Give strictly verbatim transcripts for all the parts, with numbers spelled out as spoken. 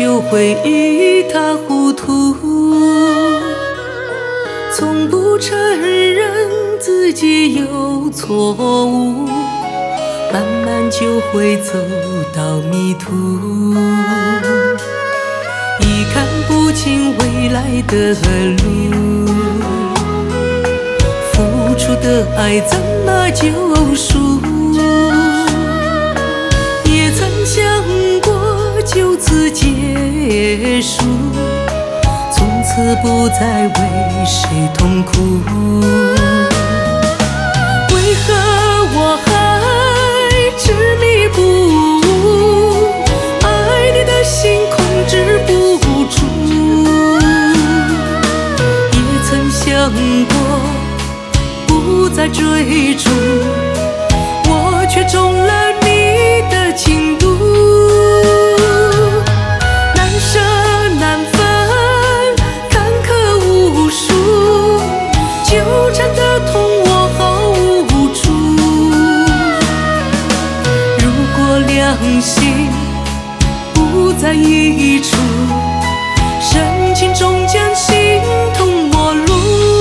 就会一塌糊涂，从不承认自己有错误，慢慢就会走到迷途，已看不清未来的路，付出的爱怎么救赎？也曾想过就此结束，从此不再为谁痛苦。为何我还执迷不悟？爱你的心控制不住。也曾想过不再追逐，我却中了你的情毒。难舍难分，坎坷无数，纠缠的痛我毫无助。如果两心不在一处，深情终将形同陌路。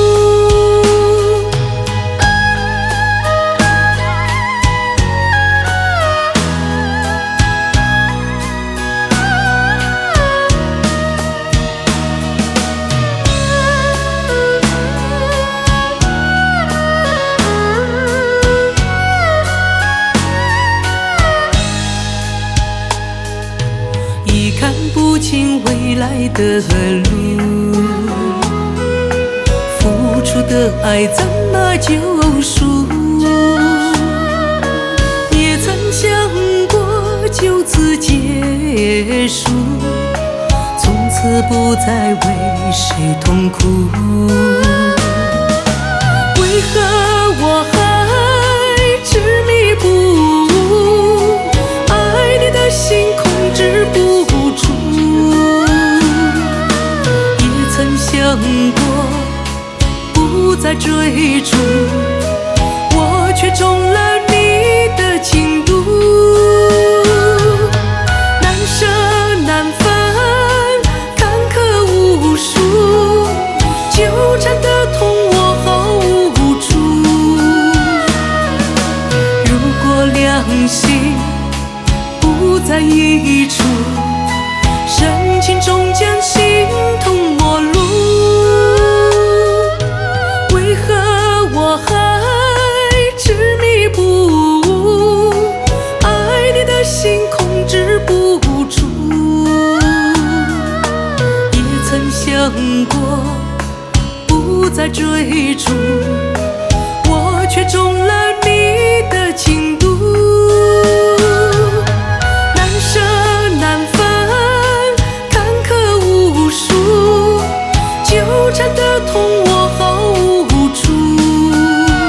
已看不清未来的路，付出的爱怎么救赎？也曾想过就此结束，从此不再为谁痛苦。为何我还执迷不悟？爱你的心控制不住。也曾想过不再追逐，我却中了你的情毒。难舍难分，坎坷无数，纠缠的痛我毫无助。如果两心不在一处，深情终将形同陌路。为何我还执迷不悟？爱你的心控制不住。也曾想过不再追逐，我却中了你的情毒。难舍难分，坎坷无数，纠缠的痛我毫无助。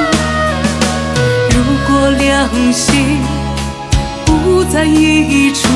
如果两心不在一处，